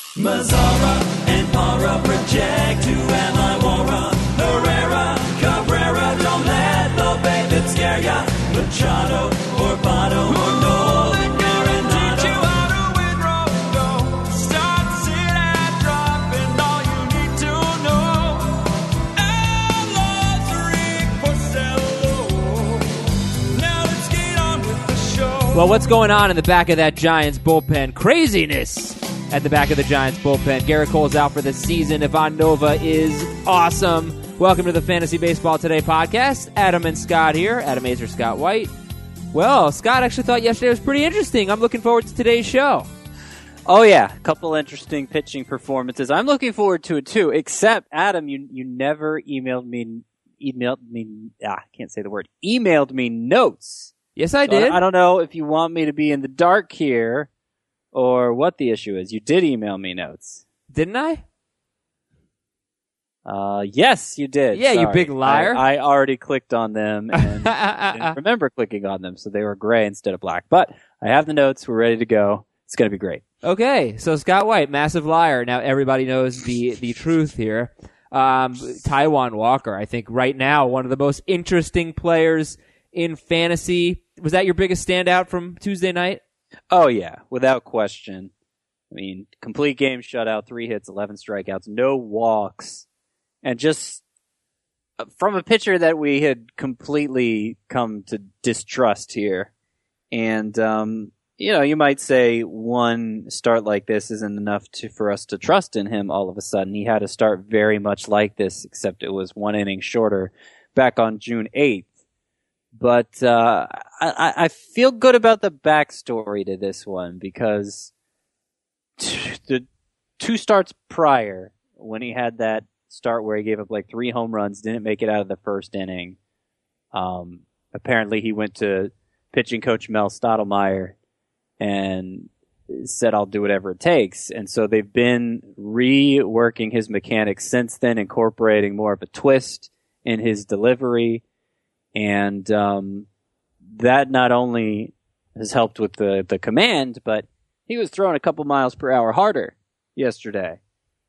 Mazzara and Para project. Who am I? Wara, Herrera, Cabrera. Don't let the baby scare ya. Machado or Pato or Nolan Arenado. You how to win Rondo. Start, sit, and drop, and all you need to know. Alas, Rick Porcello. Now let's get on with the show. Well, what's going on in the back of that Giants bullpen? Craziness at the back of the Giants bullpen. Gerrit Cole's out for the season. Ivan Nova is awesome. Welcome to the Fantasy Baseball Today podcast. Adam and Scott here. Adam Azer, Scott White. Well, Scott actually thought yesterday was pretty interesting. I'm looking forward to today's show. Oh, yeah. A couple interesting pitching performances. I'm looking forward to it, too. Except, Adam, you never emailed me, can't say the word, emailed me notes. Yes, I So did. I don't know if you want me to be in the dark here or what the issue is. You did email me notes. Didn't I? Yes, you did. Yeah, you Sorry. big liar. I already clicked on them and didn't remember clicking on them, so they were gray instead of black. But I have the notes. We're ready to go. It's going to be great. Okay, so Scott White, massive liar. Now everybody knows the truth here. Taijuan Walker, I think right now, one of the most interesting players in fantasy. Was that your biggest standout from Tuesday night? Oh, yeah, without question. I mean, complete game shutout, 3 hits, 11 strikeouts, no walks. And just from a pitcher that we had completely come to distrust here. And, you might say one start like this isn't enough for us to trust in him all of a sudden. He had a start very much like this, except it was 1 inning shorter back on June 8th. But I feel good about the backstory to this one because the 2 starts prior, when he had that start where he gave up like 3 home runs, didn't make it out of the first inning. Apparently he went to pitching coach Mel Stottlemyre and said, I'll do whatever it takes. And so they've been reworking his mechanics since then, incorporating more of a twist in his delivery. And that not only has helped with the command, but he was throwing a couple miles per hour harder yesterday.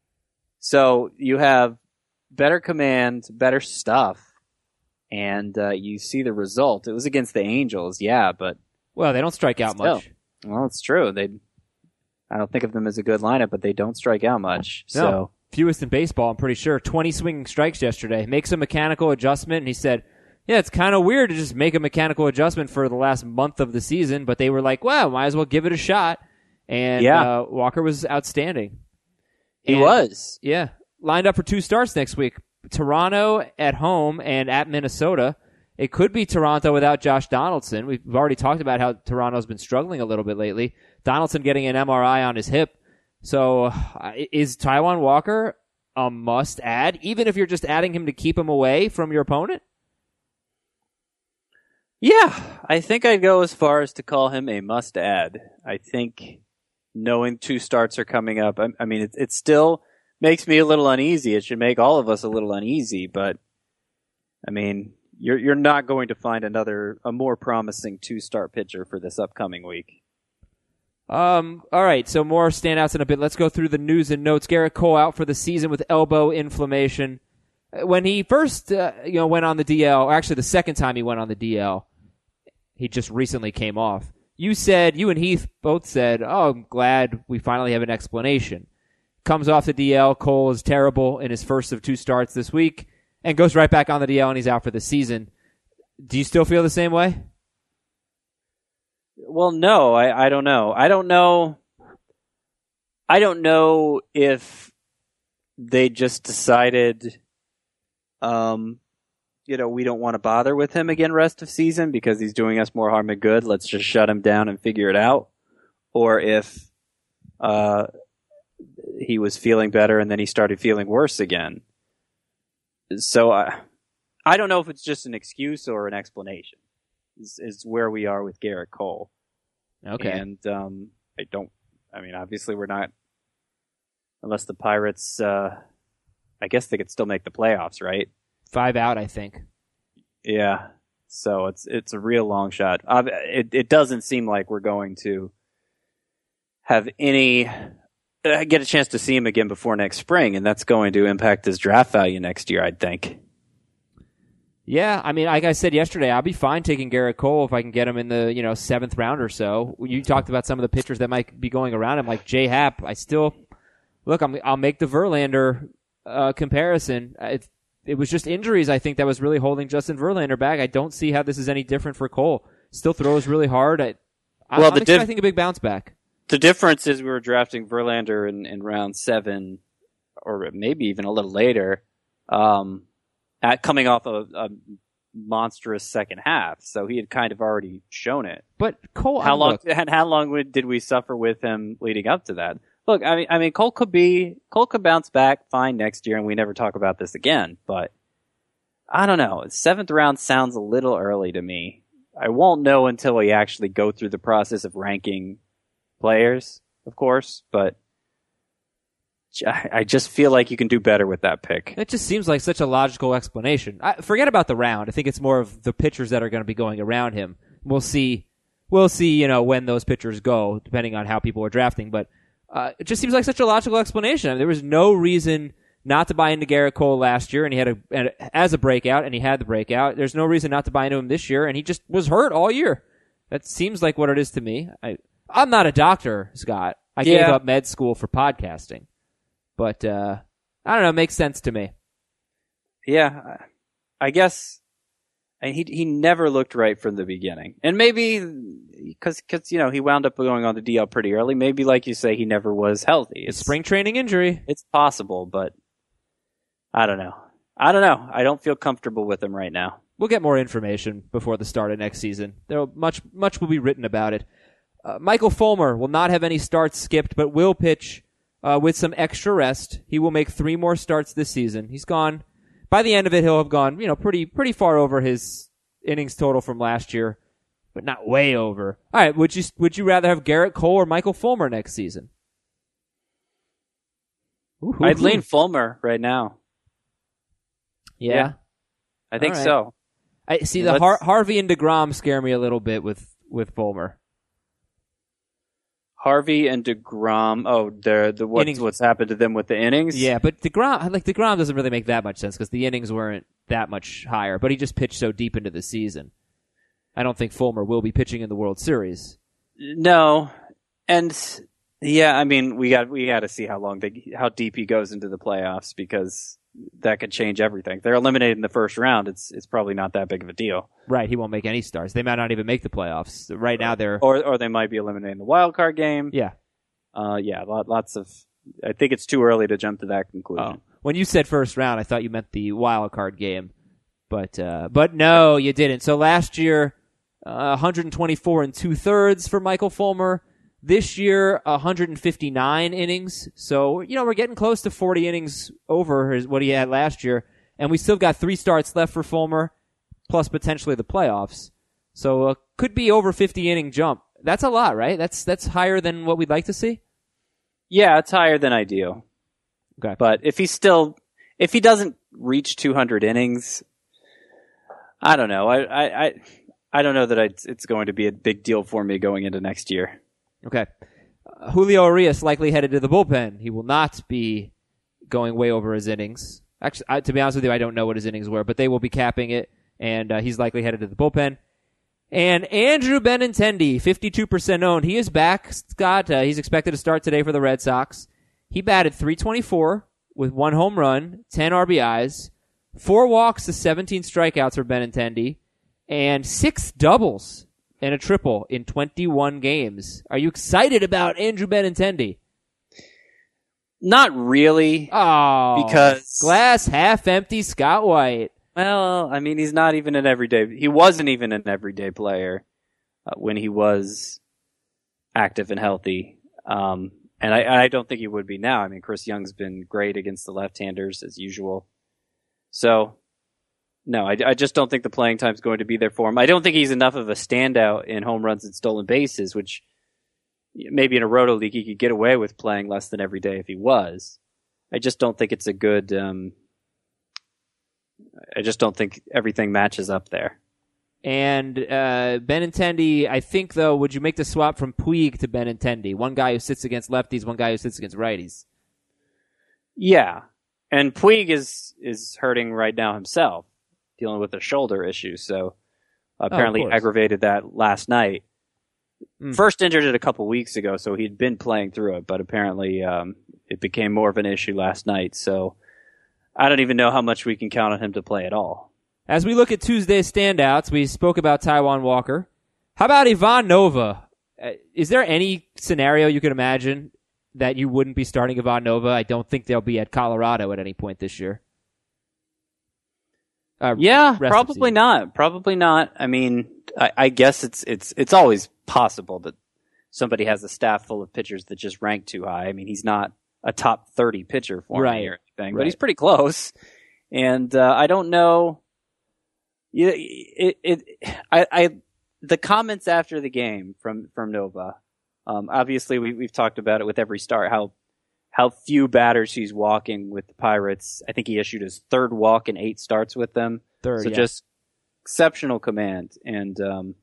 So you have better command, better stuff, and you see the result. It was against the Angels, yeah, but... Well, they don't strike out still, much. Well, it's true. I don't think of them as a good lineup, but they don't strike out much. No, So fewest in baseball, I'm pretty sure. 20 swinging strikes yesterday. Makes a mechanical adjustment, and he said, yeah, it's kind of weird to just make a mechanical adjustment for the last month of the season, but they were like, well, might as well give it a shot. And Walker was outstanding. he was. Yeah. Lined up for 2 starts next week. Toronto at home and at Minnesota. It could be Toronto without Josh Donaldson. We've already talked about how Toronto's been struggling a little bit lately. Donaldson getting an MRI on his hip. So is Taijuan Walker a must-add, even if you're just adding him to keep him away from your opponent? Yeah, I think I'd go as far as to call him a must-add. I think knowing 2 starts are coming up, I mean, it still makes me a little uneasy. It should make all of us a little uneasy, but, I mean, you're not going to find a more promising 2-start pitcher for this upcoming week. All right, so more standouts in a bit. Let's go through the news and notes. Gerrit Cole out for the season with elbow inflammation. When he first went on the DL, or actually the second time he went on the DL, he just recently came off. You and Heath both said, oh, I'm glad we finally have an explanation. Comes off the DL. Cole is terrible in his first of 2 starts this week and goes right back on the DL, and he's out for the season. Do you still feel the same way? Well, no, I don't know. I don't know if they just decided, we don't want to bother with him again rest of season because he's doing us more harm than good. Let's just shut him down and figure it out. Or if he was feeling better and then he started feeling worse again. So I don't know if it's just an excuse or an explanation. Is where we are with Gerrit Cole. Okay. And obviously we're not, unless the Pirates, I guess they could still make the playoffs, right? 5 out, I think. Yeah. So it's a real long shot. It doesn't seem like we're going to have any get a chance to see him again before next spring, and that's going to impact his draft value next year, I'd think. Yeah, I mean, like I said yesterday, I'll be fine taking Garrett Cole if I can get him in the 7th round or so. You talked about some of the pitchers that might be going around him, like J Happ. I'll make the Verlander comparison. It was just injuries, I think, that was really holding Justin Verlander back. I don't see how this is any different for Cole. Still throws really hard. I'm expecting a big bounce back. The difference is we were drafting Verlander in round 7, or maybe even a little later, coming off a monstrous second half. So he had kind of already shown it. But Cole, how long did we suffer with him leading up to that? Look, I mean, Cole could bounce back fine next year, and we never talk about this again. But I don't know. 7th round sounds a little early to me. I won't know until we actually go through the process of ranking players, of course. But I just feel like you can do better with that pick. It just seems like such a logical explanation. Forget about the round. I think it's more of the pitchers that are going to be going around him. We'll see. When those pitchers go, depending on how people are drafting. But it just seems like such a logical explanation. I mean, there was no reason not to buy into Garrett Cole last year, and he had as a breakout, and he had the breakout. There's no reason not to buy into him this year, and he just was hurt all year. That seems like what it is to me. I'm not a doctor, Scott. I gave up med school for podcasting. But, I don't know, it makes sense to me. Yeah, I guess he never looked right from the beginning. And maybe, because he wound up going on the DL pretty early, maybe, like you say, he never was healthy. It's spring training injury. It's possible, but I don't know. I don't feel comfortable with him right now. We'll get more information before the start of next season. Much will be written about it. Michael Fulmer will not have any starts skipped, but will pitch with some extra rest. He will make 3 more starts this season. He's gone. By the end of it, he'll have gone, pretty far over his innings total from last year, but not way over. All right, would you rather have Garrett Cole or Michael Fulmer next season? I'd lean Fulmer right now. Yeah. I think so. I see the Harvey and DeGrom scare me a little bit with Fulmer. Harvey and DeGrom, what's happened to them with the innings? Yeah, but DeGrom doesn't really make that much sense because the innings weren't that much higher, but he just pitched so deep into the season. I don't think Fulmer will be pitching in the World Series. No, and yeah, I mean we got to see how deep he goes into the playoffs because that could change everything. If they're eliminated in the first round, it's probably not that big of a deal. Right, he won't make any starts. They might not even make the playoffs. Right now they're or they might be eliminated in the wild card game. Yeah. Lots of I think it's too early to jump to that conclusion. Oh. When you said first round, I thought you meant the wild card game. But no, you didn't. So last year 124 2/3 for Michael Fulmer. This year, 159 innings. So, we're getting close to 40 innings over what he had last year. And we still got 3 starts left for Fulmer, plus potentially the playoffs. So, could be over 50 inning jump. That's a lot, right? That's higher than what we'd like to see? Yeah, it's higher than ideal. Okay. But if he doesn't reach 200 innings, I don't know. I don't know that it's going to be a big deal for me going into next year. Okay. Julio Urias likely headed to the bullpen. He will not be going way over his innings. Actually, to be honest with you, I don't know what his innings were, but they will be capping it, and he's likely headed to the bullpen. And Andrew Benintendi, 52% owned. He is back, Scott. He's expected to start today for the Red Sox. He batted .324 with 1 home run, 10 RBIs, 4 walks to 17 strikeouts for Benintendi, and 6 doubles and a triple in 21 games. Are you excited about Andrew Benintendi? Not really. Oh, because glass half empty, Scott White. Well, I mean, he's not even an everyday. He wasn't even an everyday player when he was active and healthy, and I don't think he would be now. I mean, Chris Young's been great against the left-handers as usual. So, no, I just don't think the playing time is going to be there for him. I don't think he's enough of a standout in home runs and stolen bases, which maybe in a roto league he could get away with playing less than every day if he was. I just don't think it's a good. I just don't think everything matches up there. And Benintendi, I think, though, would you make the swap from Puig to Benintendi? One guy who sits against lefties, one guy who sits against righties. Yeah. And Puig is hurting right now himself, dealing with a shoulder issue. So apparently aggravated that last night. First injured it a couple weeks ago, so he'd been playing through it, but apparently it became more of an issue last night. So I don't even know how much we can count on him to play at all. As we look at Tuesday's standouts, we spoke about Taijuan Walker. How about Ivan Nova? Is there any scenario you could imagine that you wouldn't be starting Ivan Nova? I don't think they'll be at Colorado at any point this year. Probably not. Probably not. I mean, I guess it's always possible that somebody has a staff full of pitchers that just rank too high. I mean, he's not a top 30 pitcher for me or anything, but he's pretty close. And I don't know. The comments after the game from Nova, obviously we've talked about it with every start, how few batters he's walking with the Pirates. I think he issued his third walk in 8 starts with them. Just exceptional command. And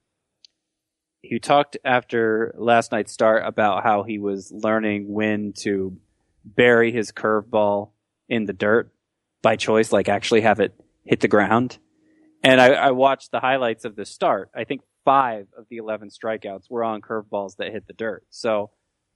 he talked after last night's start about how he was learning when to bury his curveball in the dirt by choice, like actually have it hit the ground. And I watched the highlights of the start. I think 5 of the 11 strikeouts were on curveballs that hit the dirt. So,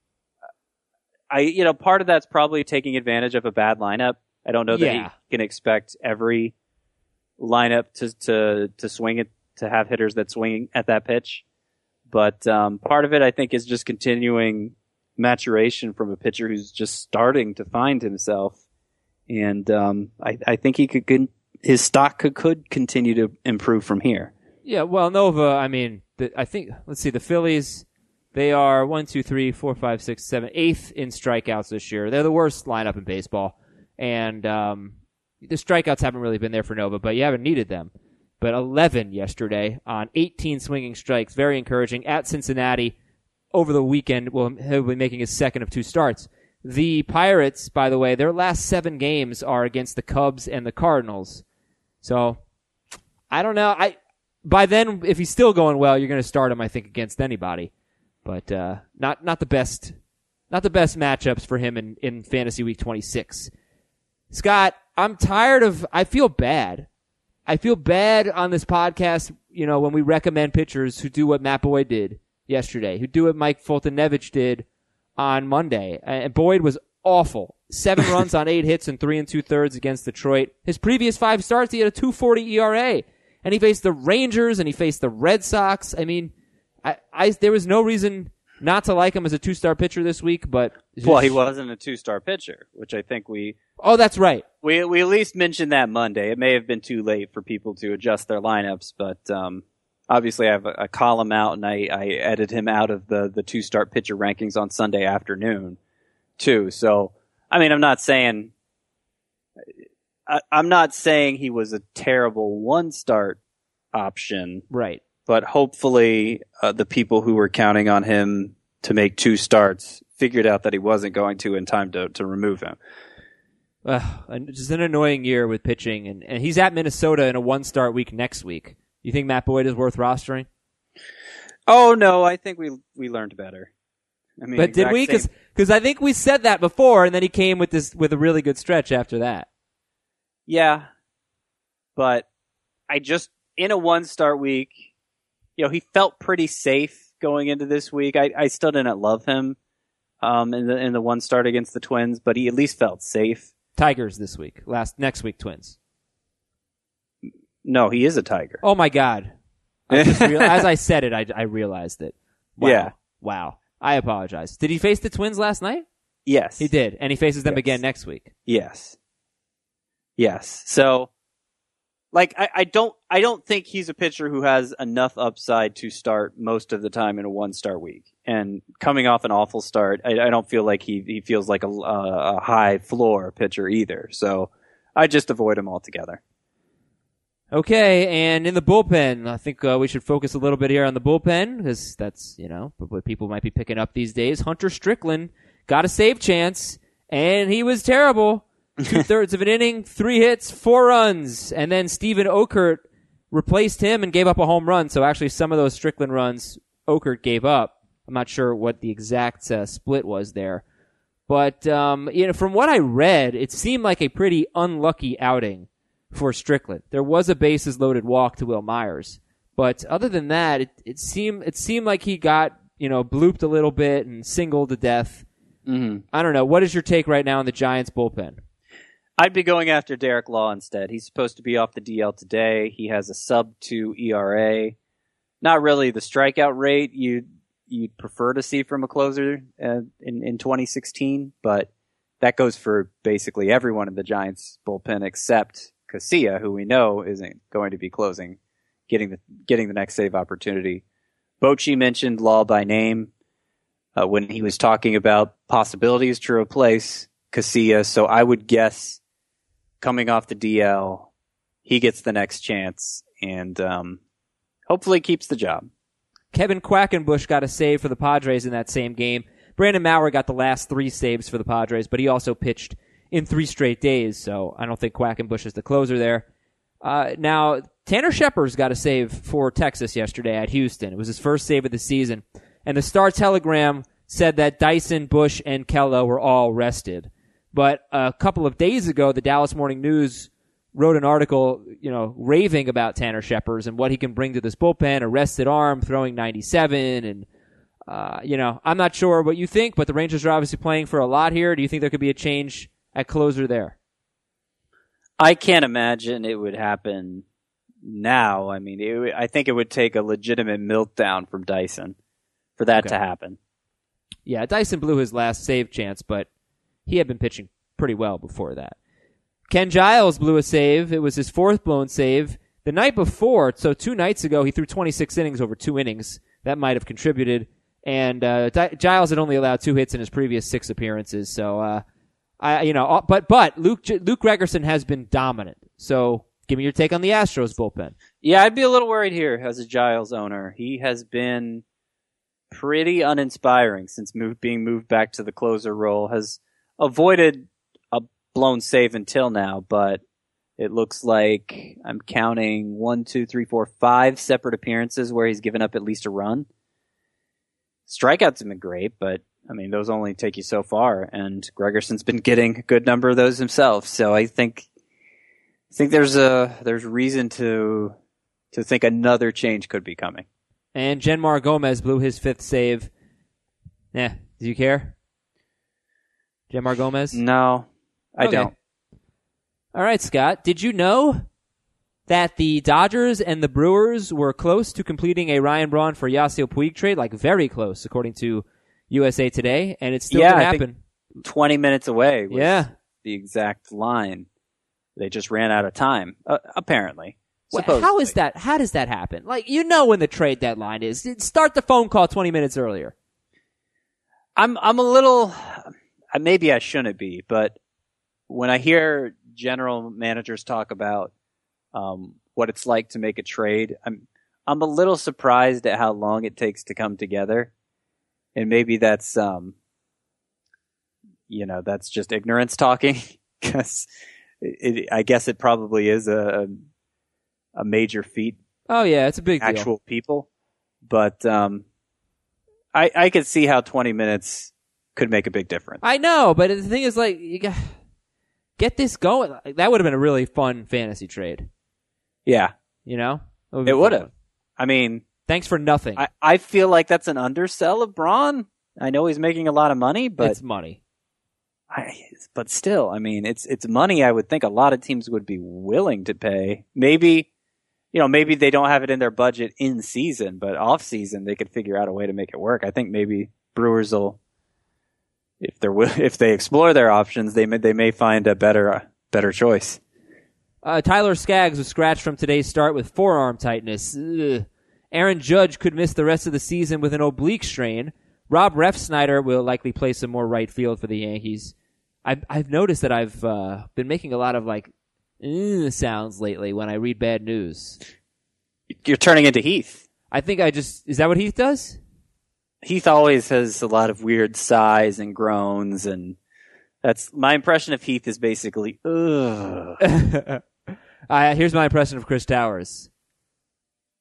part of that's probably taking advantage of a bad lineup. I don't know that he can expect every lineup to swing it, to have hitters that swing at that pitch. But part of it, I think, is just continuing maturation from a pitcher who's just starting to find himself. And I think he could. His stock could continue to improve from here. Yeah, well, Nova, I mean, I think, let's see, the Phillies, they are 1, 2, 3, 4, 5, 6, 7, 8th in strikeouts this year. They're the worst lineup in baseball. And the strikeouts haven't really been there for Nova, but you haven't needed them. But 11 yesterday on 18 swinging strikes, very encouraging. At Cincinnati over the weekend, he'll be making his second of 2 starts. The Pirates, by the way, their last 7 games are against the Cubs and the Cardinals. So, I don't know. By then, if he's still going well, you're going to start him, I think, against anybody. But not the best matchups for him in Fantasy Week 26. Scott, I feel bad. I feel bad on this podcast, when we recommend pitchers who do what Matt Boyd did yesterday, who do what Mike Foltynewicz did on Monday. And Boyd was awful. 7 runs on 8 hits and 3 2/3 against Detroit. His previous 5 starts, he had a 2.40 ERA. And he faced the Rangers and he faced the Red Sox. I mean, there was no reason not to like him as a 2-star pitcher this week, but... Well, he wasn't a 2-star pitcher, which I think we... Oh, that's right. We at least mentioned that Monday. It may have been too late for people to adjust their lineups, but obviously I have a column out and I edited him out of the 2-star pitcher rankings on Sunday afternoon, too. So, I mean, I'm not saying he was a terrible 1-start option. Right. But hopefully the people who were counting on him to make 2 starts figured out that he wasn't going to in time to remove him. Just an annoying year with pitching. And he's at Minnesota in a 1-start week next week. You think Matt Boyd is worth rostering? Oh, no. I think we learned better. I mean, but did we? Because I think we said that before, and then he came with a really good stretch after that. Yeah. But in a 1-start week, he felt pretty safe going into this week. I still didn't love him in the 1 start against the Twins, but he at least felt safe. Tigers this week. Next week, Twins. No, he is a Tiger. Oh my God! As I said it, I realized it. Wow. Yeah. Wow. I apologize. Did he face the Twins last night? Yes, he did, and he faces them again next week. Yes. So. Like, I don't think he's a pitcher who has enough upside to start most of the time in a 1-start week. And coming off an awful start, I don't feel like he feels like a high floor pitcher either. So I just avoid him altogether. Okay, and in the bullpen, I think we should focus a little bit here on the bullpen because that's, what people might be picking up these days. Hunter Strickland got a save chance, and he was terrible. 2/3 of an inning, 3 hits, 4 runs. And then Steven Okert replaced him and gave up a home run. So actually some of those Strickland runs Okert gave up. I'm not sure what the exact split was there. But from what I read, it seemed like a pretty unlucky outing for Strickland. There was a bases loaded walk to Will Myers. But other than that, it seemed like he got, blooped a little bit and singled to death. Mm-hmm. I don't know. What is your take right now on the Giants bullpen? I'd be going after Derek Law instead. He's supposed to be off the DL today. He has a sub-2 ERA. Not really the strikeout rate you'd prefer to see from a closer in 2016, but that goes for basically everyone in the Giants bullpen except Casilla, who we know isn't going to be closing, getting the next save opportunity. Bochy mentioned Law by name when he was talking about possibilities to replace Casilla, so I would guess coming off the DL, he gets the next chance and hopefully keeps the job. Kevin Quackenbush got a save for the Padres in that same game. Brandon Maurer got the last 3 saves for the Padres, but he also pitched in 3 straight days, so I don't think Quackenbush is the closer there. Now, Tanner Scheppers got a save for Texas yesterday at Houston. It was his first save of the season. And the Star-Telegram said that Dyson, Bush, and Kello were all rested. But a couple of days ago, the Dallas Morning News wrote an article, raving about Tanner Scheppers and what he can bring to this bullpen, a rested arm, throwing 97, and, I'm not sure what you think, but the Rangers are obviously playing for a lot here. Do you think there could be a change at closer there? I can't imagine it would happen now. I mean, I think it would take a legitimate meltdown from Dyson for that to happen. Yeah, Dyson blew his last save chance, but he had been pitching pretty well before that. Ken Giles blew a save. It was his 4th blown save. The night before, so 2 nights ago, he threw 26 innings over 2 innings. That might have contributed. And Giles had only allowed 2 hits in his previous 6 appearances. So, but Luke Gregerson has been dominant. So, give me your take on the Astros bullpen. Yeah, I'd be a little worried here as a Giles owner. He has been pretty uninspiring since being moved back to the closer role. Has avoided a blown save until now, but it looks like I'm counting 5 separate appearances where he's given up at least a run. Strikeouts have been great, but those only take you so far, and Gregerson's been getting a good number of those himself. So I think there's reason to think another change could be coming. And Genmar Gomez blew his 5th save. Do you care? Genmar Gomez? No, I don't. All right, Scott. Did you know that the Dodgers and the Brewers were close to completing a Ryan Braun for Yasiel Puig trade? Like, very close, according to USA Today. And it still didn't happen. 20 minutes away was the exact line. They just ran out of time, apparently. How is that? How does that happen? Like, when the trade deadline is. Start the phone call 20 minutes earlier. I'm a little, maybe I shouldn't be, but when I hear general managers talk about what it's like to make a trade, I'm a little surprised at how long it takes to come together, and maybe that's that's just ignorance talking, because I guess it probably is a major feat. Oh yeah, it's a big actual deal. People, but I could see how 20 minutes could make a big difference. I know, but the thing is, like, you got get this going. That would have been a really fun fantasy trade. Yeah, it would have. I mean, thanks for nothing. I feel like that's an undersell of Braun. I know he's making a lot of money, but it's money. But still, it's money. I would think a lot of teams would be willing to pay. Maybe they don't have it in their budget in season, but off season they could figure out a way to make it work. I think maybe Brewers will, if they explore their options, they may find a better choice. Tyler Skaggs was scratched from today's start with forearm tightness. Ugh. Aaron Judge could miss the rest of the season with an oblique strain. Rob Refsnyder will likely play some more right field for the Yankees. I've noticed that I've been making a lot of sounds lately when I read bad news. You're turning into Heath. I think is that what Heath does? Heath always has a lot of weird sighs and groans, and that's my impression of Heath is basically, ugh. Here's my impression of Chris Towers.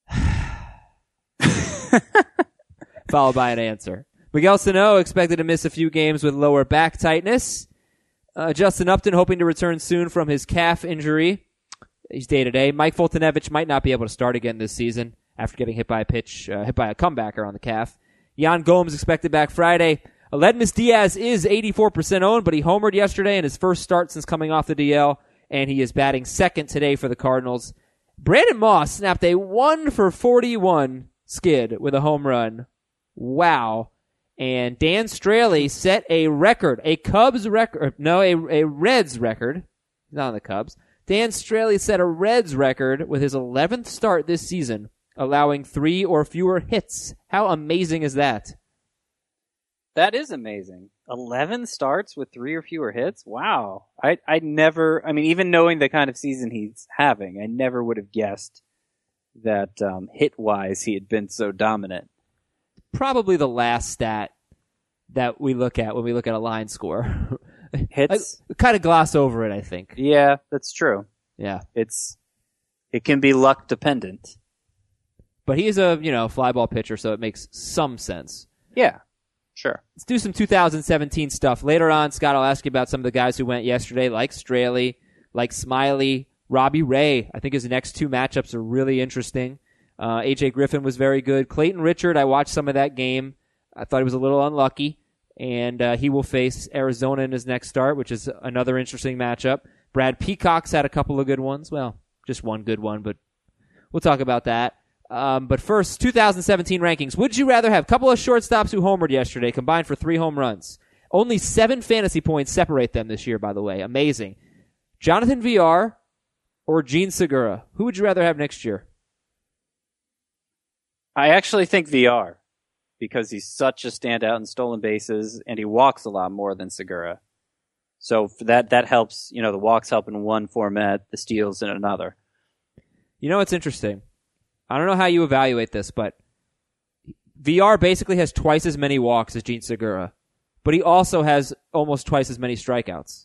Followed by an answer. Miguel Sano expected to miss a few games with lower back tightness. Justin Upton hoping to return soon from his calf injury. He's day-to-day. Mike Foltynewicz might not be able to start again this season after getting hit by a comebacker on the calf. Jan Gomes expected back Friday. Aledmus Diaz is 84% owned, but he homered yesterday in his first start since coming off the DL, and he is batting second today for the Cardinals. Brandon Moss snapped a 1-for-41 skid with a home run. Wow. And Dan Straley set a record, a Reds record. He's not on the Cubs. Dan Straley set a Reds record with his 11th start this season, allowing 3 or fewer hits. How amazing is that? That is amazing. 11 starts with 3 or fewer hits? Wow. Even knowing the kind of season he's having, I never would have guessed that hit-wise he had been so dominant. Probably the last stat that we look at when we look at a line score. Hits? I kind of gloss over it, I think. Yeah, that's true. Yeah. It can be luck dependent. But he is a, fly ball pitcher, so it makes some sense. Yeah, sure. Let's do some 2017 stuff. Later on, Scott, I'll ask you about some of the guys who went yesterday, like Straley, like Smiley, Robbie Ray. I think his next 2 matchups are really interesting. A.J. Griffin was very good. Clayton Richard, I watched some of that game. I thought he was a little unlucky. And he will face Arizona in his next start, which is another interesting matchup. Brad Peacock's had a couple of good ones. Well, just one good one, but we'll talk about that. But first, 2017 rankings. Would you rather have a couple of shortstops who homered yesterday combined for 3 home runs? Only 7 fantasy points separate them this year, by the way. Amazing. Jonathan Villar or Gene Segura? Who would you rather have next year? I actually think VR, because he's such a standout in stolen bases, and he walks a lot more than Segura. So for that helps, the walks help in one format, the steals in another. It's interesting. I don't know how you evaluate this, but VR basically has twice as many walks as Gene Segura, but he also has almost twice as many strikeouts.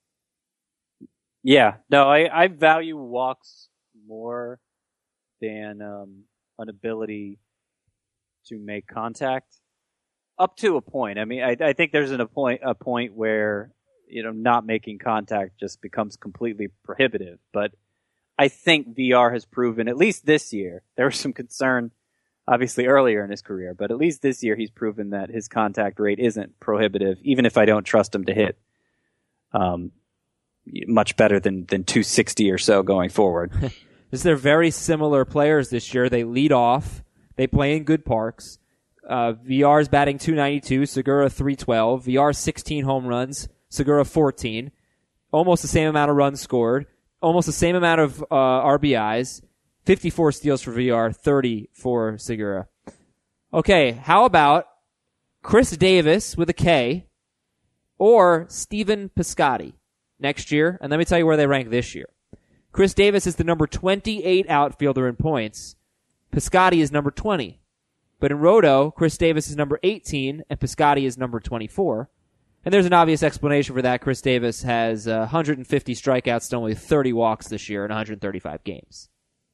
Yeah, no, I value walks more than an ability to make contact, up to a point. I mean, I think there's a point where not making contact just becomes completely prohibitive. But I think VR has proven, at least this year, there was some concern, obviously earlier in his career, but at least this year he's proven that his contact rate isn't prohibitive, even if I don't trust him to hit much better than 260 or so going forward. They're very similar players this year. They lead off. They play in good parks. VR's batting .292, Segura .312. VR 16 home runs, Segura 14. Almost the same amount of runs scored. Almost the same amount of RBIs. 54 steals for VR, 30 for Segura. Okay, how about Chris Davis with a K or Stephen Piscotty next year? And let me tell you where they rank this year. Chris Davis is the number 28 outfielder in points. Piscotty is number 20. But in Roto, Chris Davis is number 18 and Piscotty is number 24. And there's an obvious explanation for that. Chris Davis has 150 strikeouts to only 30 walks this year in 135 games.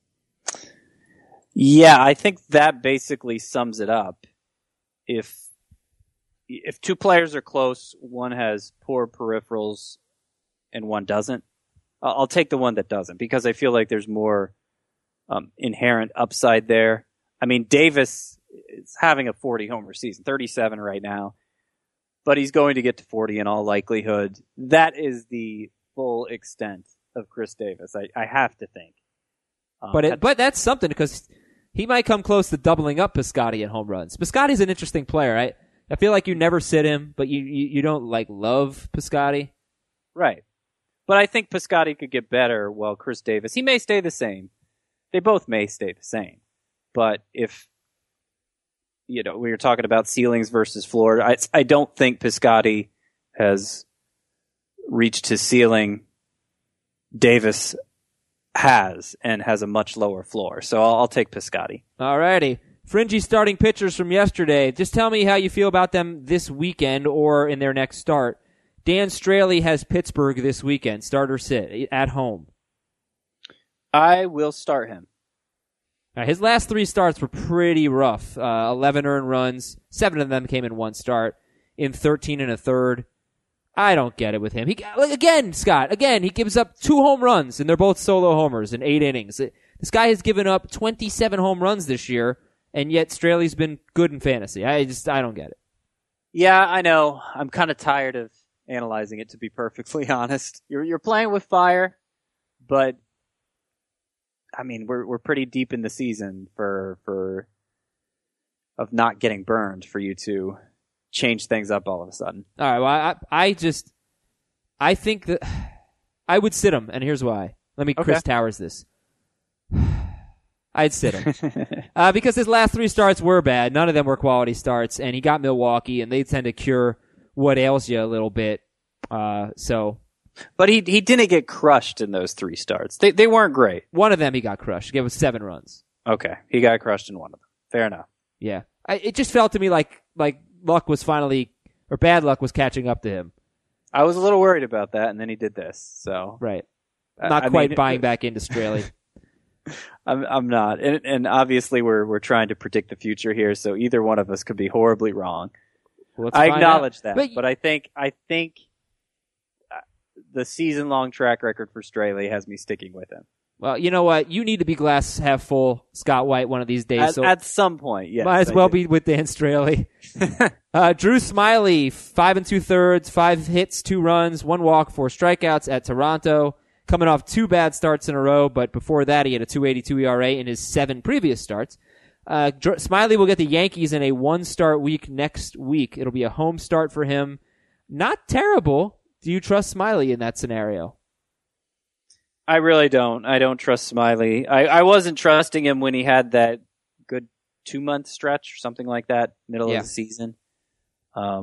Yeah, I think that basically sums it up. If 2 players are close, one has poor peripherals and one doesn't, I'll take the one that doesn't, because I feel like there's more inherent upside there. I mean, Davis is having a 40 homer season, 37 right now, but he's going to get to 40 in all likelihood. That is the full extent of Chris Davis, I have to think. But that's something, because he might come close to doubling up Piscotty in home runs. Piscotty's an interesting player, right? I feel like you never sit him, but you don't love Piscotty. Right. But I think Piscotty could get better while Chris Davis, he may stay the same. They both may stay the same. But if, we were talking about ceilings versus floor, I don't think Piscotty has reached his ceiling. Davis has, and has a much lower floor. So I'll take Piscotty. All righty. Fringy starting pitchers from yesterday. Just tell me how you feel about them this weekend or in their next start. Dan Straley has Pittsburgh this weekend. Start or sit at home? I will start him. His last 3 starts were pretty rough. 11 earned runs, 7 of them came in 1 start, in 13 and a third. I don't get it with him. He gives up 2 home runs, and they're both solo homers in 8 innings. This guy has given up 27 home runs this year, and yet Straley's been good in fantasy. I don't get it. Yeah, I know. I'm kind of tired of analyzing it, to be perfectly honest. You're playing with fire, but I mean, we're pretty deep in the season of not getting burned for you to change things up all of a sudden. All right. Well, I think that I would sit him, and here's why. Let me Chris Towers this. I'd sit him because his last 3 starts were bad. None of them were quality starts, and he got Milwaukee, and they tend to cure what ails you a little bit. But he didn't get crushed in those 3 starts. They weren't great. One of them he got crushed. He gave us 7 runs. Okay, he got crushed in one of them. Fair enough. Yeah, it just felt to me like luck was finally, or bad luck was catching up to him. I was a little worried about that, and then he did this. So right, not quite buying back into Straley. I'm not, and obviously we're trying to predict the future here, so either one of us could be horribly wrong. I acknowledge that, but I think the season-long track record for Straley has me sticking with him. Well, you know what? You need to be glass half full, Scott White, one of these days. At some point, yes. Might as well be with Dan Straley. Drew Smiley, 5 2/3, 5 hits, 2 runs, 1 walk, 4 strikeouts at Toronto. Coming off 2 bad starts in a row, but before that he had a 2.82 ERA in his 7 previous starts. Smiley will get the Yankees in a 1-start week next week. It'll be a home start for him. Not terrible. Do you trust Smiley in that scenario? I really don't. I don't trust Smiley. I wasn't trusting him when he had that good 2-month stretch or something like that, middle of the season. I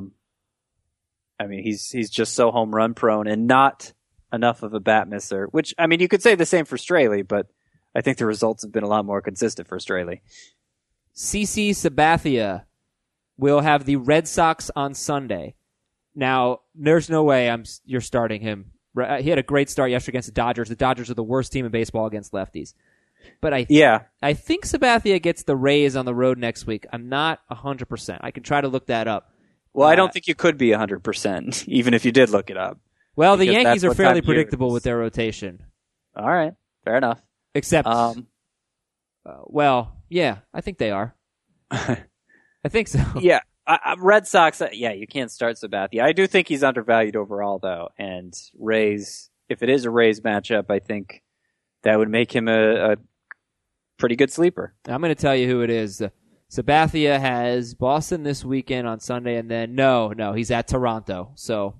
mean, he's just so home run prone and not enough of a bat misser, which, I mean, you could say the same for Straley, but I think the results have been a lot more consistent for Straley. CC Sabathia will have the Red Sox on Sunday. Now, there's no way you're starting him. He had a great start yesterday against the Dodgers. The Dodgers are the worst team in baseball against lefties. But I think Sabathia gets the Rays on the road next week. I'm not 100%. I can try to look that up. Well, I don't think you could be 100%, even if you did look it up. Well, the Yankees are fairly predictable with their rotation. All right. Fair enough. Except, well, yeah, I think they are. I think so. Yeah. Red Sox, you can't start Sabathia. I do think he's undervalued overall, though. And Rays, if it is a Rays matchup, I think that would make him a pretty good sleeper. I'm going to tell you who it is. Sabathia has Boston this weekend on Sunday, and then no, he's at Toronto. So,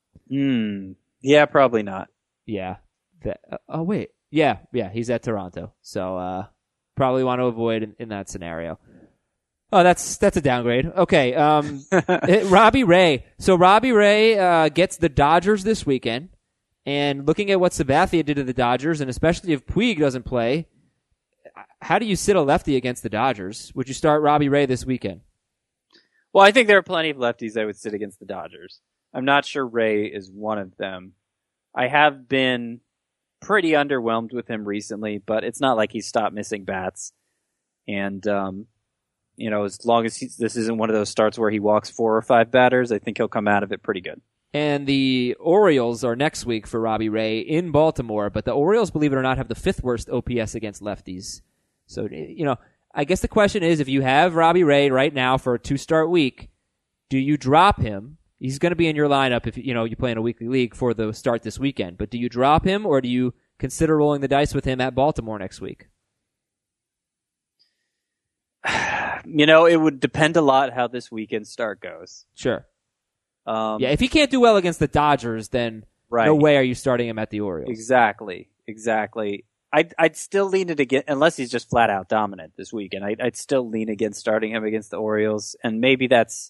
yeah, probably not. Yeah. Wait. Yeah, he's at Toronto. So, probably want to avoid in that scenario. Oh, that's a downgrade. Okay. Robbie Ray. So Robbie Ray gets the Dodgers this weekend. And looking at what Sabathia did to the Dodgers, and especially if Puig doesn't play, how do you sit a lefty against the Dodgers? Would you start Robbie Ray this weekend? Well, I think there are plenty of lefties that would sit against the Dodgers. I'm not sure Ray is one of them. I have been pretty underwhelmed with him recently, but it's not like he's stopped missing bats. And, as long as this isn't one of those starts where he walks 4 or 5 batters, I think he'll come out of it pretty good. And the Orioles are next week for Robbie Ray in Baltimore, but the Orioles, believe it or not, have the 5th worst OPS against lefties. So, I guess the question is, if you have Robbie Ray right now for a 2-start week, do you drop him? He's going to be in your lineup if you play in a weekly league for the start this weekend. But do you drop him, or do you consider rolling the dice with him at Baltimore next week? It would depend a lot how this weekend start goes. Sure. If he can't do well against the Dodgers, then no way are you starting him at the Orioles. Exactly. I'd still lean it against, unless he's just flat out dominant this weekend. I'd still lean against starting him against the Orioles, and maybe that's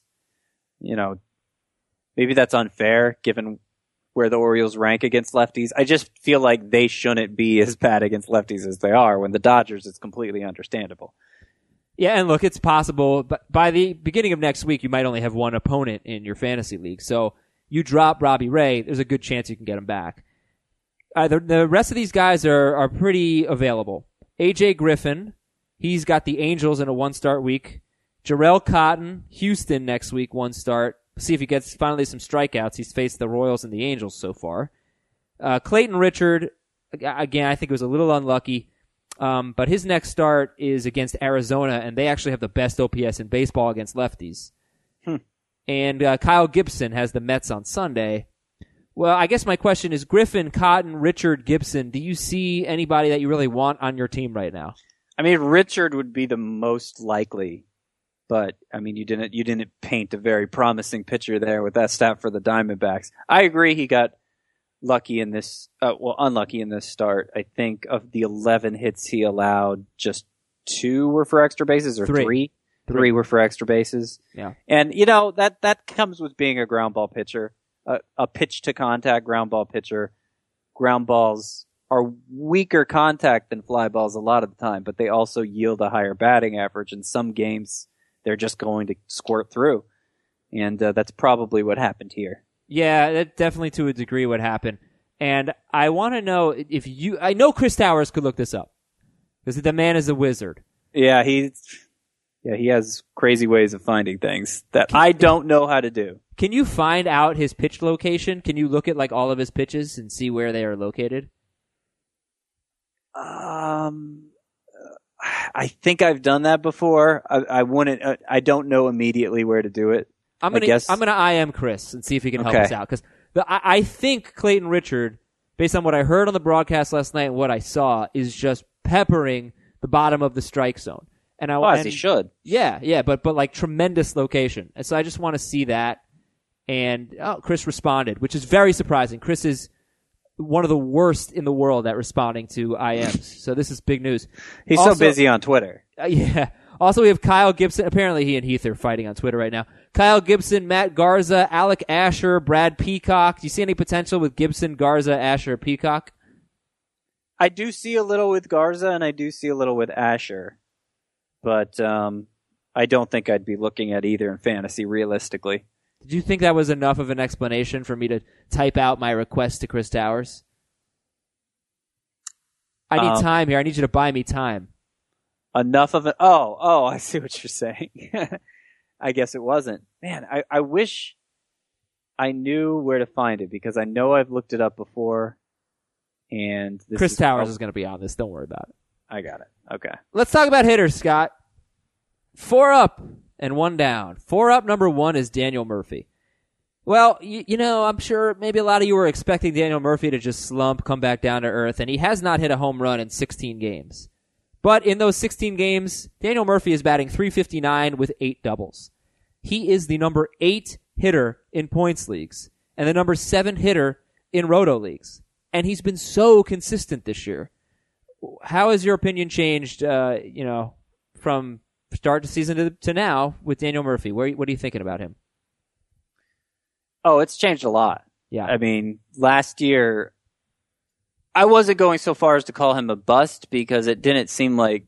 unfair given where the Orioles rank against lefties. I just feel like they shouldn't be as bad against lefties as they are. When the Dodgers, it's completely understandable. Yeah, and look, it's possible, but by the beginning of next week, you might only have one opponent in your fantasy league. So you drop Robbie Ray, there's a good chance you can get him back. The rest of these guys are pretty available. AJ Griffin He's got the Angels in a 1-start week. Jarrell Cotton, Houston next week, 1 start. See if he gets finally some strikeouts. He's faced the Royals and the Angels so far. Clayton Richard, again, I think it was a little unlucky. But his next start is against Arizona, and they actually have the best OPS in baseball against lefties. And Kyle Gibson has the Mets on Sunday. Well, I guess my question is Griffin, Cotton, Richard, Gibson. Do you see anybody that you really want on your team right now? I mean, Richard would be the most likely, but I mean, you didn't paint a very promising picture there with that stat for the Diamondbacks. I agree, he got unlucky in this start. I think of the 11 hits he allowed, just 2 were for extra bases, or 3? 3 were for extra bases. Yeah, and you know that comes with being a ground ball pitcher. A pitch to contact ground ball pitcher. Ground balls are weaker contact than fly balls a lot of the time, but they also yield a higher batting average. In some games, they're just going to squirt through. And that's probably what happened here. Yeah, that definitely to a degree what happened. And I want to know I know Chris Towers could look this up because the man is a wizard. Yeah, he has crazy ways of finding things that I don't know how to do. Can you find out his pitch location? Can you look at like all of his pitches and see where they are located? I think I've done that before. I wouldn't. I don't know immediately where to do it. I'm gonna IM Chris and see if he can help us out because I think Clayton Richard, based on what I heard on the broadcast last night and what I saw, is just peppering the bottom of the strike zone. As he should. Yeah, but like tremendous location. And so I just want to see that. And Chris responded, which is very surprising. Chris is one of the worst in the world at responding to IMs. So this is big news. He's also so busy on Twitter. Yeah. Also, we have Kyle Gibson. Apparently, he and Heath are fighting on Twitter right now. Kyle Gibson, Matt Garza, Alec Asher, Brad Peacock. Do you see any potential with Gibson, Garza, Asher, Peacock? I do see a little with Garza, and I do see a little with Asher. But I don't think I'd be looking at either in fantasy, realistically. Did you think that was enough of an explanation for me to type out my request to Chris Towers? I need time here. I need you to buy me time. Enough of it? Oh, I see what you're saying. I guess it wasn't. Man, I wish I knew where to find it because I know I've looked it up before. And Chris Towers is going to be on this. Don't worry about it. I got it. Okay. Let's talk about hitters, Scott. 4 up and 1 down. 4 up, number 1 is Daniel Murphy. Well, you know, I'm sure maybe a lot of you were expecting Daniel Murphy to just slump, come back down to earth, and he has not hit a home run in 16 games. But in those 16 games, Daniel Murphy is batting .359 with 8 doubles. He is the number 8 hitter in points leagues and the number 7 hitter in roto leagues. And he's been so consistent this year. How has your opinion changed, from start to season to now with Daniel Murphy? What are you thinking about him? Oh, it's changed a lot. Yeah. I mean, last year, I wasn't going so far as to call him a bust because it didn't seem like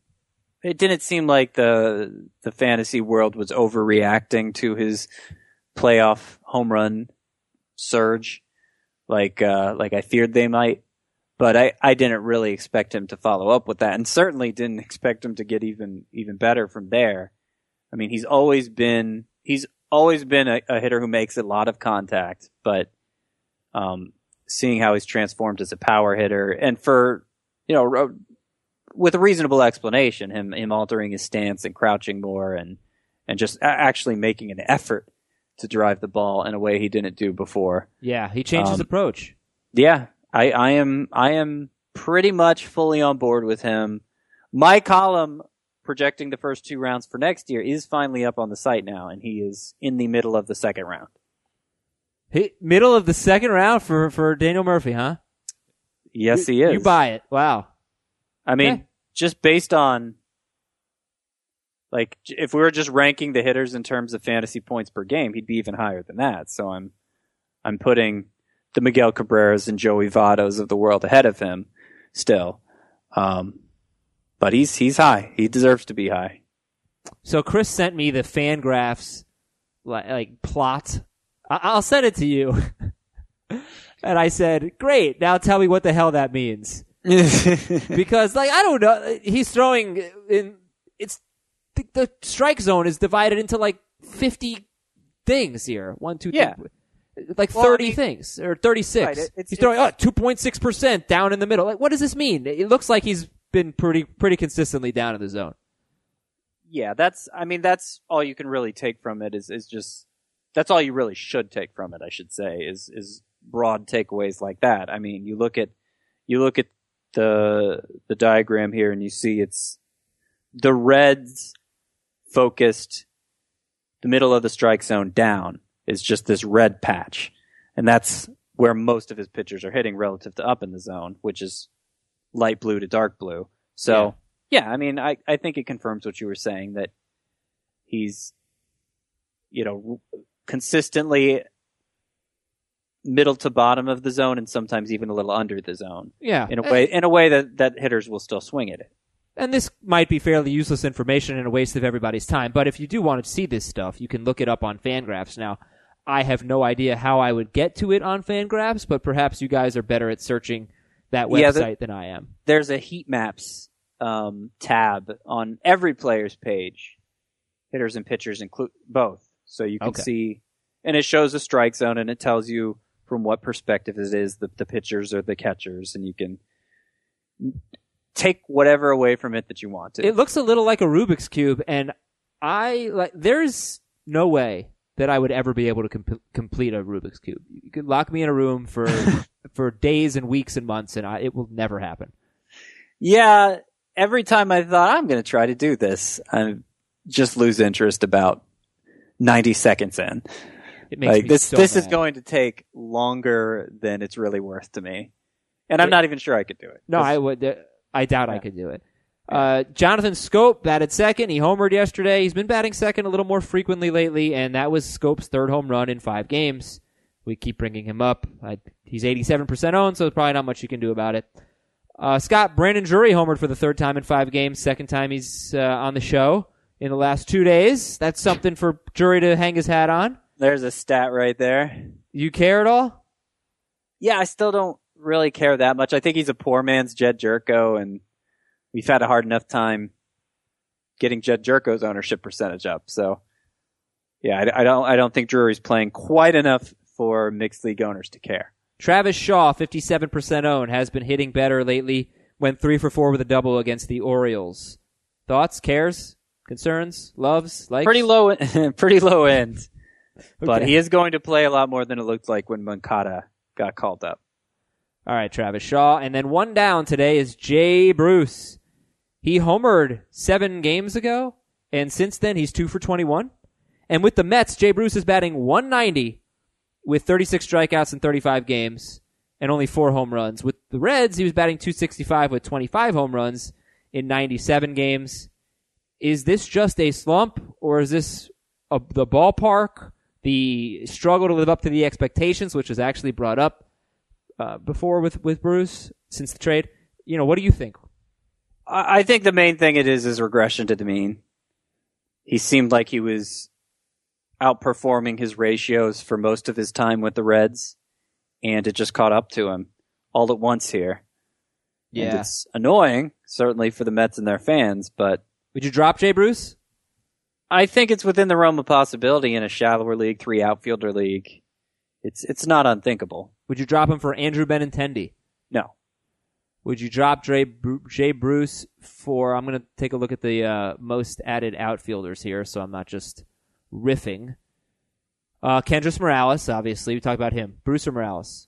the fantasy world was overreacting to his playoff home run surge, like I feared they might. But I didn't really expect him to follow up with that, and certainly didn't expect him to get even better from there. I mean, he's always been a hitter who makes a lot of contact, but seeing how he's transformed as a power hitter, and for with a reasonable explanation, him altering his stance and crouching more, and just actually making an effort to drive the ball in a way he didn't do before. Yeah, he changed his approach. Yeah. I am pretty much fully on board with him. My column projecting the first 2 rounds for next year is finally up on the site now, and he is in the middle of the second round. Middle of the second round for Daniel Murphy, huh? Yes, he is. You buy it. Wow. I mean, just based on, like, if we were just ranking the hitters in terms of fantasy points per game, he'd be even higher than that. So I'm putting the Miguel Cabreras and Joey Vottos of the world ahead of him still. But he's high. He deserves to be high. So Chris sent me the FanGraphs like plot. I'll send it to you. And I said, great, now tell me what the hell that means. Because I don't know, he's throwing in it's the strike zone is divided into like 50 things here. 1, 2, 3. Yeah. Like 30 things or 36. Right, He's throwing 2.6% down in the middle. Like, what does this mean? It looks like he's been pretty consistently down in the zone. Yeah, that's all you can really take from it is just, that's all you really should take from it, I should say, is broad takeaways like that. I mean, you look at the diagram here and you see it's the Reds focused the middle of the strike zone down is just this red patch. And that's where most of his pitchers are hitting relative to up in the zone, which is light blue to dark blue. So, yeah, I mean, I think it confirms what you were saying, that he's, consistently middle to bottom of the zone and sometimes even a little under the zone. Yeah. In a way that hitters will still swing at it. And this might be fairly useless information and a waste of everybody's time, but if you do want to see this stuff, you can look it up on Fangraphs. Now, I have no idea how I would get to it on Fangraphs, but perhaps you guys are better at searching that website than I am. There's a heat maps tab on every player's page. Hitters and pitchers include both. So you can see, and it shows a strike zone and it tells you from what perspective it is, the pitchers or the catchers, and you can take whatever away from it that you want to. It looks a little like a Rubik's Cube, and there's no way that I would ever be able to complete a Rubik's Cube. You could lock me in a room for for days and weeks and months, and it will never happen. Yeah, every time I thought I'm going to try to do this, I just lose interest about 90 seconds in. It makes me this so is mad. going to take longer than it's really worth to me, and I'm not even sure I could do it. No, I would. I doubt I could do it. Jonathan Scope batted second. He homered yesterday. He's been batting second a little more frequently lately, and that was Scope's third home run in 5 games. We keep bringing him up. He's 87% owned, so there's probably not much you can do about it. Brandon Drury homered for the third time in 5 games. Second time he's on the show in the last 2 days. That's something for Drury to hang his hat on. There's a stat right there. You care at all? Yeah, I still don't really care that much. I think he's a poor man's Jed Jerko, and we've had a hard enough time getting Jed Jerko's ownership percentage up. So, yeah, I don't think Drury's playing quite enough for mixed league owners to care. Travis Shaw, 57% owned, has been hitting better lately. Went 3 for 4 with a double against the Orioles. Thoughts, cares, concerns, loves, likes? Pretty low end. But Okay. he is going to play a lot more than it looked like when Moncada got called up. All right, Travis Shaw. And then one down today is Jay Bruce. He homered 7 games ago, and since then he's 2 for 21. And with the Mets, Jay Bruce is batting 190 with 36 strikeouts in 35 games and only 4 home runs. With the Reds, he was batting 265 with 25 home runs in 97 games. Is this just a slump, or is this the ballpark, the struggle to live up to the expectations, which was actually brought up before with Bruce since the trade? What do you think? I think the main thing it is regression to the mean. He seemed like he was outperforming his ratios for most of his time with the Reds, and it just caught up to him all at once here. Yeah. And it's annoying, certainly for the Mets and their fans, but Would you drop Jay Bruce? I think it's within the realm of possibility in a shallower league, 3 outfielder league. It's not unthinkable. Would you drop him for Andrew Benintendi? No. Would you drop Jay Bruce for, I'm going to take a look at the most added outfielders here, so I'm not just riffing. Kendrys Morales, obviously. We talked about him. Bruce or Morales?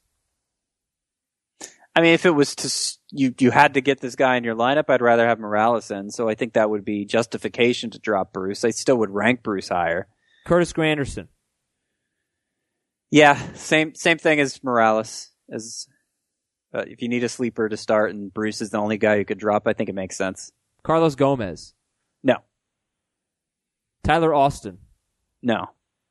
I mean, if it was you had to get this guy in your lineup, I'd rather have Morales in, so I think that would be justification to drop Bruce. I still would rank Bruce higher. Curtis Granderson. Yeah, same thing as Morales. As if you need a sleeper to start and Bruce is the only guy you could drop, I think it makes sense. Carlos Gomez. No. Tyler Austin. No.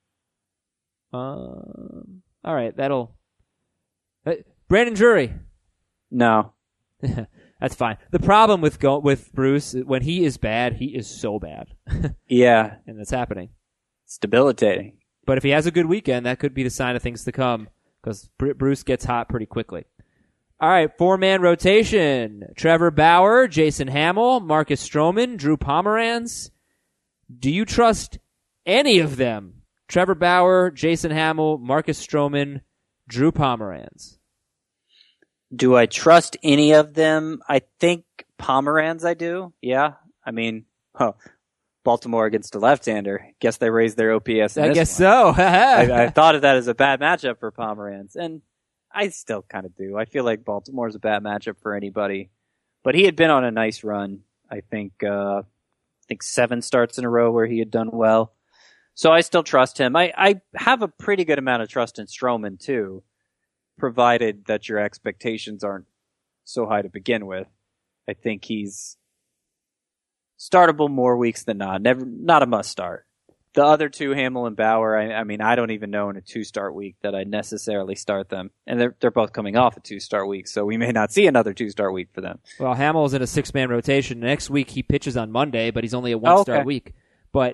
All right, that'll... Brandon Drury. No. That's fine. The problem with Bruce, when he is bad, he is so bad. Yeah. And that's happening. It's debilitating. But if he has a good weekend, that could be the sign of things to come, because Bruce gets hot pretty quickly. All right, 4-man rotation. Trevor Bauer, Jason Hamill, Marcus Stroman, Drew Pomeranz. Do you trust any of them? Trevor Bauer, Jason Hamill, Marcus Stroman, Drew Pomeranz. Do I trust any of them? I think Pomeranz I do. Yeah. I mean, Baltimore against a left-hander. Guess they raised their OPS. I guess so. so. I thought of that as a bad matchup for Pomeranz, and I still kind of do. I feel like Baltimore's a bad matchup for anybody, but he had been on a nice run. I think 7 starts in a row where he had done well. So I still trust him. I have a pretty good amount of trust in Stroman too, provided that your expectations aren't so high to begin with. I think he's startable more weeks than not. Not a must start. The other two, Hamill and Bauer, I mean, I don't even know in a 2-start week that I'd necessarily start them. And they're both coming off a 2-start week, so we may not see another 2-start week for them. Well, Hamill's in a 6-man rotation. Next week he pitches on Monday, but he's only a 1-start week. But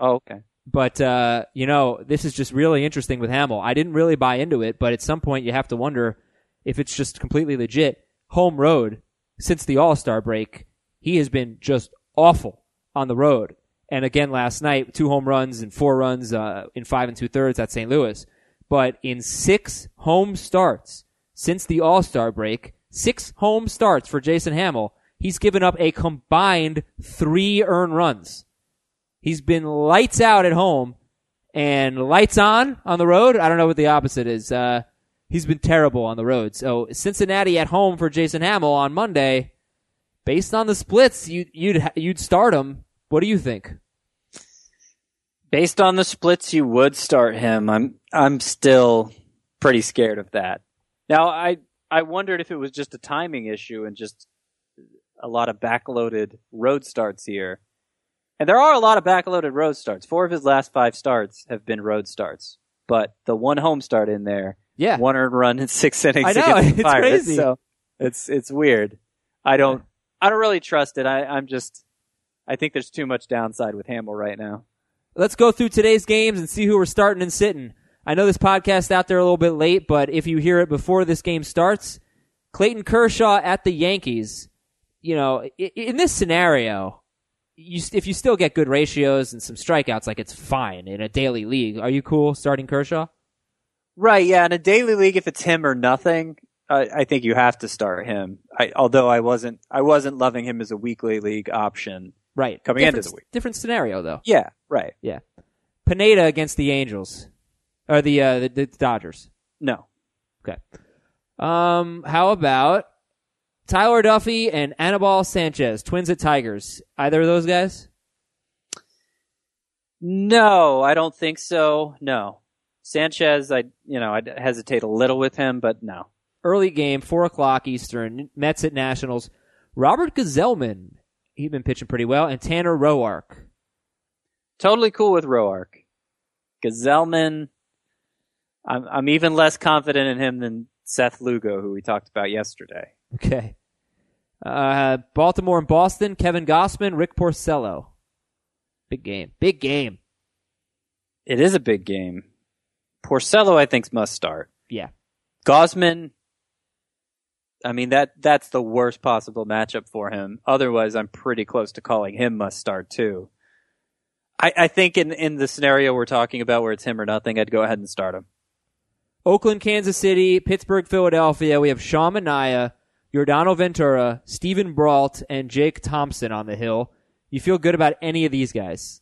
this is just really interesting with Hamill. I didn't really buy into it, but at some point you have to wonder if it's just completely legit. Home road, since the All-Star break, he has been just awful on the road. And again, last night, 2 home runs and 4 runs in 5 2/3 at St. Louis. But in 6 home starts since the All-Star break, 6 home starts for Jason Hamill, he's given up a combined 3 earned runs. He's been lights out at home and lights on the road. I don't know what the opposite is. He's been terrible on the road. So Cincinnati at home for Jason Hamill on Monday. Based on the splits, you'd start him. What do you think? Based on the splits, you would start him. I'm still pretty scared of that. Now, I wondered if it was just a timing issue and just a lot of backloaded road starts here. And there are a lot of backloaded road starts. 4 of his last 5 starts have been road starts. But the 1 home start in there, 1 earned run in 6 innings I know, against the it's Pirates. crazy. So it's weird. I don't really trust it. I think there's too much downside with Hamill right now. Let's go through today's games and see who we're starting and sitting. I know this podcast out there a little bit late, but if you hear it before this game starts, Clayton Kershaw at the Yankees. You know, in this scenario, if you still get good ratios and some strikeouts, like it's fine in a daily league. Are you cool starting Kershaw? Right, yeah. In a daily league, if it's him or nothing, I think you have to start him. Although I wasn't loving him as a weekly league option. Right. Coming into the week. Different scenario, though. Yeah, right. Yeah. Pineda against the Angels. Or the Dodgers. No. Okay. How about Tyler Duffy and Anibal Sanchez, Twins at Tigers? Either of those guys? No, I don't think so. No. Sanchez, I'd hesitate a little with him, but no. Early game, 4:00 Eastern, Mets at Nationals. Robert Gazelman. He's been pitching pretty well. And Tanner Roark. Totally cool with Roark. Gazelman, I'm even less confident in him than Seth Lugo, who we talked about yesterday. Okay. Baltimore and Boston, Kevin Gausman, Rick Porcello. Big game. Big game. It is a big game. Porcello, I think, must start. Yeah. Gausman, I mean, that's the worst possible matchup for him. Otherwise, I'm pretty close to calling him must start too. I think in the scenario we're talking about where it's him or nothing, I'd go ahead and start him. Oakland, Kansas City, Pittsburgh, Philadelphia. We have Sean Manaea, Yordano Ventura, Steven Brault, and Jake Thompson on the hill. You feel good about any of these guys?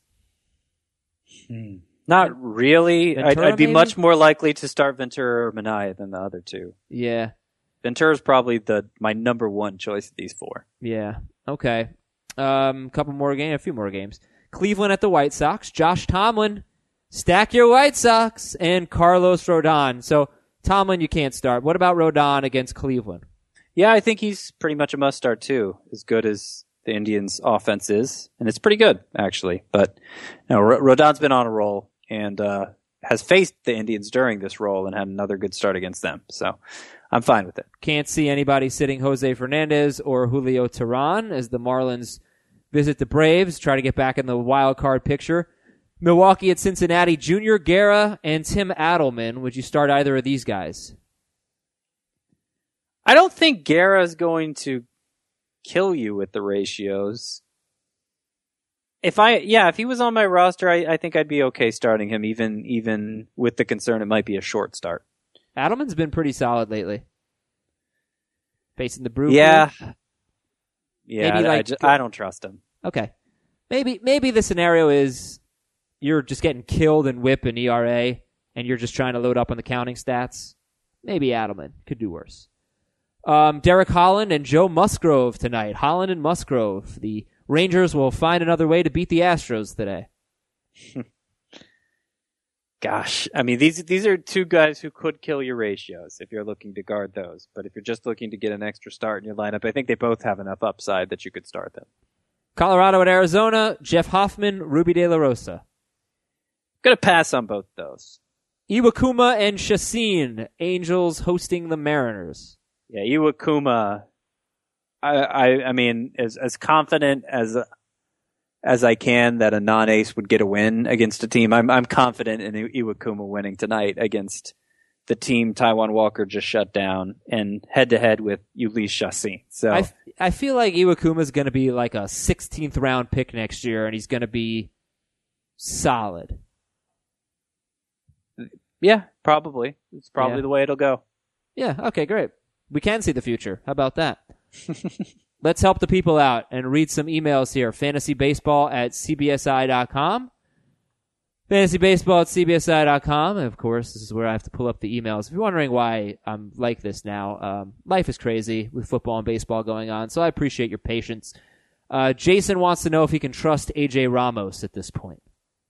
Not really. Ventura, I'd be maybe? much more likely to start Ventura or Manaea than the other two. Yeah. Ventura's probably my number 1 choice of these 4. Yeah. Okay. A few more games. Cleveland at the White Sox. Josh Tomlin, stack your White Sox, and Carlos Rodon. So Tomlin, you can't start. What about Rodon against Cleveland? Yeah, I think he's pretty much a must start too. As good as the Indians' offense is, and it's pretty good actually. But Rodon's been on a roll and has faced the Indians during this role and had another good start against them. So I'm fine with it. Can't see anybody sitting Jose Fernandez or Julio Teheran as the Marlins visit the Braves, try to get back in the wild card picture. Milwaukee at Cincinnati, Junior Guerra and Tim Adelman. Would you start either of these guys? I don't think Guerra's going to kill you with the ratios. If he was on my roster, I think I'd be okay starting him, even with the concern it might be a short start. Adelman's been pretty solid lately. Facing the Brew. Yeah. Crew. Yeah, Maybe I don't trust him. Okay. Maybe the scenario is you're just getting killed in whip and ERA, and you're just trying to load up on the counting stats. Maybe Adelman could do worse. Derek Holland and Joe Musgrove tonight. Holland and Musgrove. The Rangers will find another way to beat the Astros today. Gosh, I mean, these are two guys who could kill your ratios if you're looking to guard those. But if you're just looking to get an extra start in your lineup, I think they both have enough upside that you could start them. Colorado and Arizona. Jeff Hoffman, Ruby De La Rosa. Gonna pass on both those. Iwakuma and Chacin. Angels hosting the Mariners. Yeah, Iwakuma. I mean, as confident as I can that a non-ace would get a win against a team. I'm confident in Iwakuma winning tonight against the team Taijuan Walker just shut down and head-to-head with Ulysses Chacin. So I feel like Iwakuma is going to be like a 16th round pick next year, and he's going to be solid. Yeah, probably. It's probably the way it'll go. Yeah, okay, great. We can see the future. How about that? Let's help the people out and read some emails here. FantasyBaseball@cbsi.com. FantasyBaseball@cbsi.com. And of course, this is where I have to pull up the emails. If you're wondering why I'm like this now, life is crazy with football and baseball going on, so I appreciate your patience. Jason wants to know if he can trust A.J. Ramos at this point.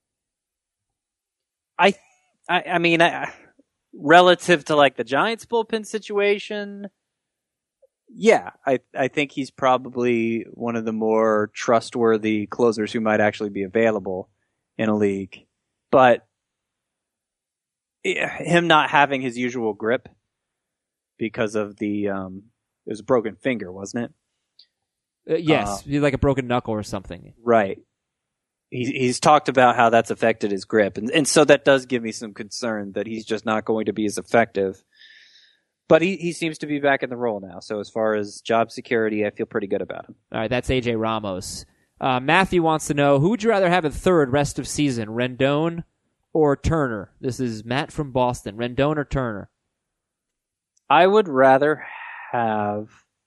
I mean, relative to like the Giants bullpen situation, yeah, I think he's probably one of the more trustworthy closers who might actually be available in a league. But him not having his usual grip because of the it was a broken finger, wasn't it? Yes, like a broken knuckle or something. Right. He's talked about how that's affected his grip, and so that does give me some concern that he's just not going to be as effective. But he seems to be back in the role now, so as far as job security, I feel pretty good about him. All right, that's A.J. Ramos. Matthew wants to know, who would you rather have at third rest of season, Rendon or Turner? This is Matt from Boston. Rendon or Turner? I would rather have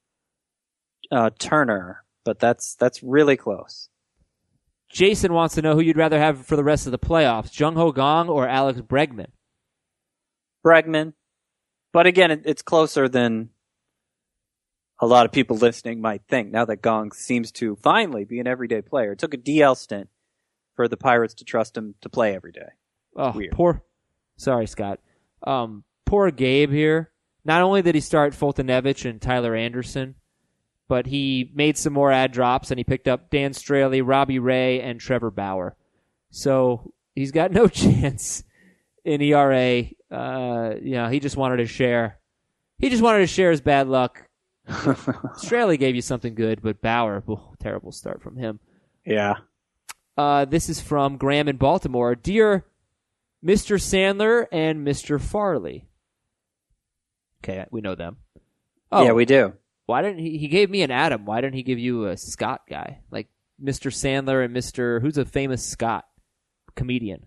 Turner, but that's really close. Jason wants to know who you'd rather have for the rest of the playoffs, Jung-Ho Kang or Alex Bregman? Bregman. But again, it's closer than a lot of people listening might think, now that Gong seems to finally be an everyday player. It took a DL stint for the Pirates to trust him to play every day. Oh, weird. Sorry, Scott. Poor Gabe here. Not only did he start Fultonevich and Tyler Anderson, but he made some more ad drops, and he picked up Dan Straley, Robbie Ray, and Trevor Bauer. So he's got no chance in ERA. He just wanted to share. He just wanted to share his bad luck. Straley gave you something good, but Bauer, terrible start from him. Yeah. This is from Graham in Baltimore. Dear Mr. Sandler and Mr. Farley. Okay, we know them. Oh, yeah, we do. Why didn't he gave me an Adam? Why didn't he give you a Scott guy? Like Mr. Sandler and who's a famous Scott comedian?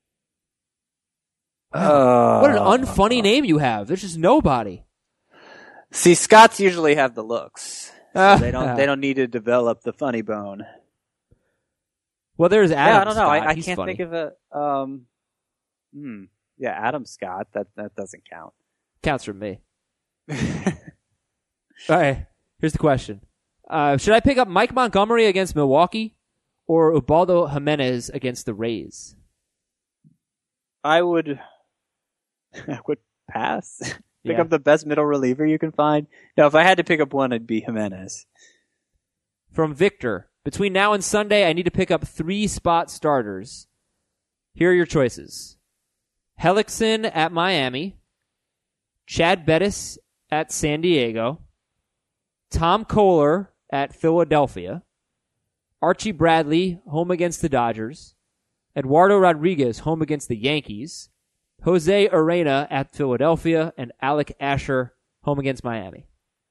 What an unfunny name you have. There's just nobody. See, Scots usually have the looks. So they don't need to develop the funny bone. Well, there's Adam. Yeah, I don't know. Scott. I He's can't funny. think of Yeah, Adam Scott. That doesn't count. Counts for me. All right, here's the question. Should I pick up Mike Montgomery against Milwaukee or Ubaldo Jimenez against the Rays? I would pass. Pick up the best middle reliever you can find. No, if I had to pick up one, it'd be Jimenez. From Victor. Between now and Sunday, I need to pick up 3 spot starters. Here are your choices. Hellickson at Miami. Chad Bettis at San Diego. Tom Kohler at Philadelphia. Archie Bradley, home against the Dodgers. Eduardo Rodriguez, home against the Yankees. Jose Arena at Philadelphia. And Alec Asher, home against Miami.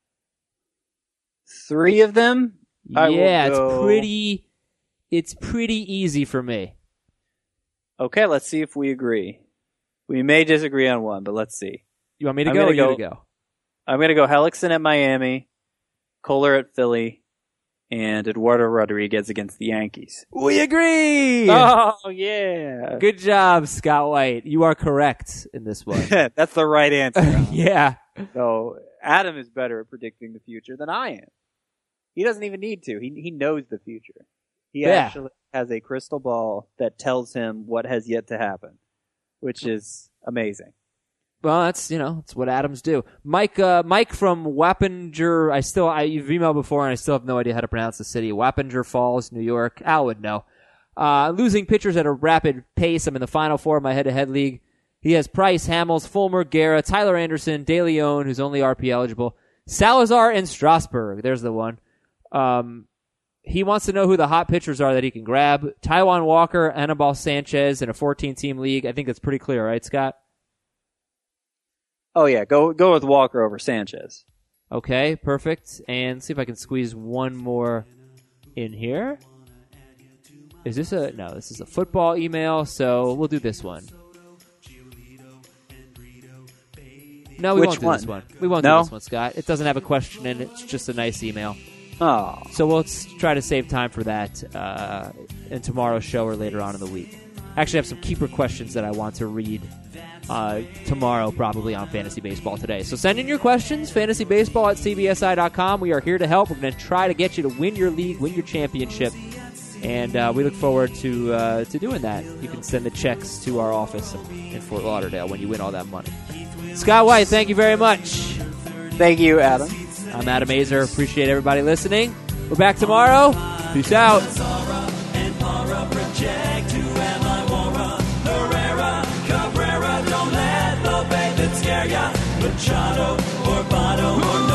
3 of them? Yeah, it's pretty easy for me. Okay, let's see if we agree. We may disagree on one, but let's see. You want me to go or you to go? I'm going to go Hellickson at Miami, Kohler at Philly, and Eduardo Rodriguez against the Yankees. We agree! Oh, yeah. Good job, Scott White. You are correct in this one. That's the right answer. Yeah. So Adam is better at predicting the future than I am. He doesn't even need to. He knows the future. He actually has a crystal ball that tells him what has yet to happen, which is amazing. Well, that's what Adams do. Mike from Wappinger. You've emailed before, and I still have no idea how to pronounce the city. Wappinger Falls, New York. Al would know. Losing pitchers at a rapid pace. I'm in the final 4 of my head-to-head league. He has Price, Hamels, Fulmer, Guerra, Tyler Anderson, De Leon, who's only RP eligible, Salazar, and Strasburg. There's the one. He wants to know who the hot pitchers are that he can grab. Taijuan Walker, Anibal Sanchez in a 14-team league. I think that's pretty clear, right, Scott? Oh, yeah. Go with Walker over Sanchez. Okay, perfect. And see if I can squeeze one more in here. Is this No, this is a football email, so we'll do this one. No, we won't do this one. We won't do this one, Scott. It doesn't have a question in it. It's just a nice email. Oh. So we'll try to save time for that in tomorrow's show or later on in the week. Actually, I have some keeper questions that I want to read tomorrow, probably on Fantasy Baseball today. So send in your questions, fantasybaseball@cbsi.com. We are here to help. We're going to try to get you to win your league, win your championship, and we look forward to doing that. You can send the checks to our office in Fort Lauderdale when you win all that money. Scott White, thank you very much. Thank you, Adam. I'm Adam Azer. Appreciate everybody listening. We're back tomorrow. Peace out. Machado or Votto or